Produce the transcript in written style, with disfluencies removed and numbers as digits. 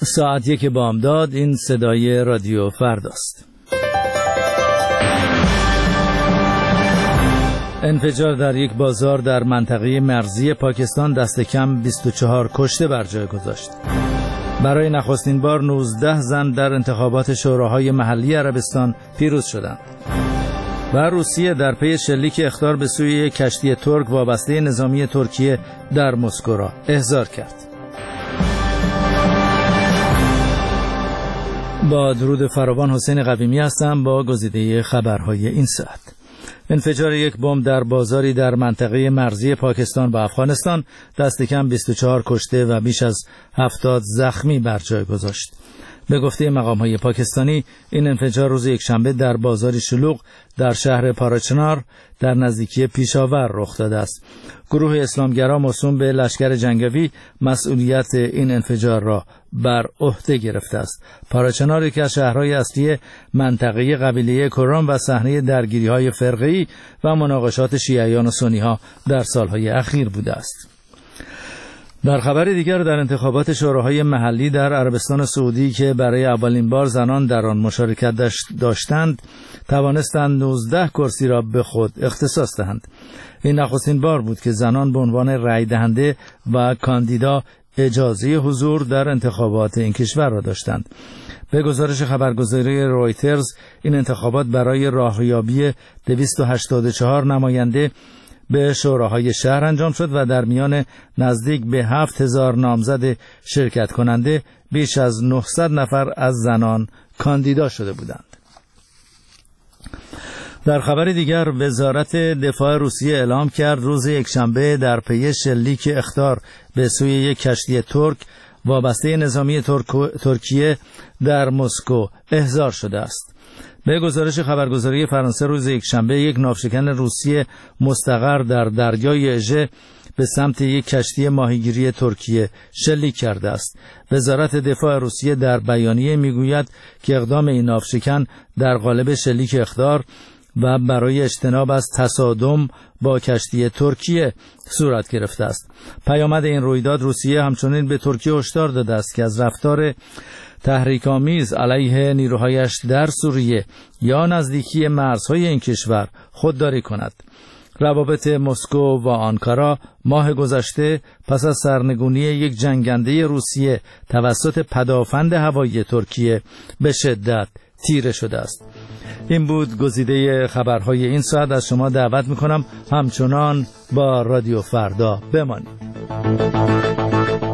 ساعت 1 بامداد. این صدای رادیو فرداست. انفجار در یک بازار در منطقه مرزی پاکستان دست کم 24 کشته بر جای گذاشت. برای نخستین بار 19 زن در انتخابات شوراهای محلی عربستان پیروز شدند. و روسیه در پی شلیک اخطار به سوی کشتی ترک وابسته نظامی ترکیه در مسکو را احضار کرد. با درود فراوان، حسین قویمی هستم با گزیده خبرهای این ساعت. انفجار یک بمب در بازاری در منطقه مرزی پاکستان با افغانستان دست کم 24 کشته و بیش از 70 زخمی بر جای گذاشت. به گفته مقام‌های پاکستانی، این انفجار روز یکشنبه در بازاری شلوغ در شهر پاراچنار در نزدیکی پیشاور رخ داده است. گروه اسلامگرا موسوم به لشکر جنگاوی مسئولیت این انفجار را بر عهده گرفته است. پاراچنار یکی از شهرهای اصلی منطقه قبیله کرام و صحنه درگیری‌های فرقه‌ای و مناقشات شیعیان و سنی‌ها در سالهای اخیر بوده است. در خبر دیگر، در انتخابات شوراهای محلی در عربستان سعودی که برای اولین بار زنان در آن مشارکت داشتند، توانستند 19 کرسی را به خود اختصاص دهند. این نخستین بار بود که زنان به عنوان رأی دهنده و کاندیدا اجازه حضور در انتخابات این کشور را داشتند. به گزارش خبرگزاری رویترز، این انتخابات برای راهیابی 284 نماینده به شوراهای شهر انجام شد و در میان نزدیک به 7000 نامزد شرکت کننده بیش از 900 نفر از زنان کاندیدا شده بودند. در خبر دیگر، وزارت دفاع روسیه اعلام کرد روز یکشنبه در پی شلیک اخطار به سوی یک کشتی ترک وابسته نظامی ترکیه در مسکو احضار شده است. به گزارش خبرگزاری فرانسه، روز یکشنبه یک ناوشکن روسی مستقر در دریای اژه به سمت یک کشتی ماهیگیری ترکیه شلیک کرده است. وزارت دفاع روسیه در بیانیه میگوید که اقدام این ناوشکن در قالب شلیک اخطار و برای اجتناب از تصادم با کشتی ترکیه صورت گرفته است. پیامد این رویداد، روسیه همچنین به ترکیه هشدار داده است که از رفتار تحریک‌آمیز علیه نیروهایش در سوریه یا نزدیکی مرزهای این کشور خودداری کند. روابط مسکو و آنکارا ماه گذشته پس از سرنگونی یک جنگنده روسیه توسط پدافند هوایی ترکیه به شدت تیره شده است. این بود گزیده خبرهای این ساعت. از شما دعوت میکنم همچنان با رادیو فردا بمانید.